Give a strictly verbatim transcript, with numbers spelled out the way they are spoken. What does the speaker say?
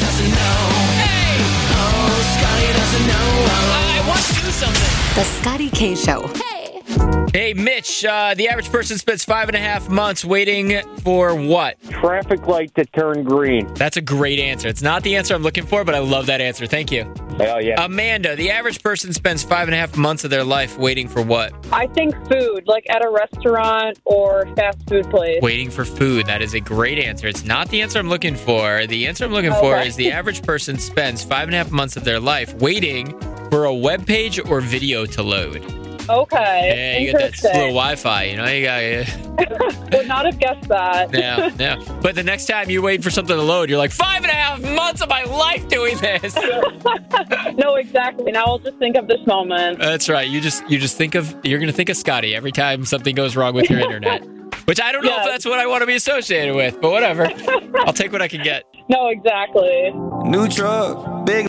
doesn't know. Hey! Oh, Scotty doesn't know. I want to do something. The Scotty K Show. Hey! Hey, Mitch, uh, the average person spends five and a half months waiting for what? Traffic light to turn green. That's a great answer. It's not the answer I'm looking for, but I love that answer. Thank you. Oh, yeah. Amanda, the average person spends five and a half months of their life waiting for what? I think food, like at a restaurant or fast food place. Waiting for food. That is a great answer. It's not the answer I'm looking for. The answer I'm looking for Okay. is the average person spends five and a half months of their life waiting for a web page or video to load. Okay. Yeah, you get that Interesting. slow Wi-Fi, you know? You got Would not have guessed that. No, no. But the next time you wait for something to load, you're like, five and a half months of my life doing this. No, exactly. Now I'll just think of this moment. That's right. You just you just think of you're gonna think of Scotty every time something goes wrong with your internet. Which I don't know Yes. if that's what I want to be associated with, but whatever. I'll take what I can get. No, exactly. New truck, big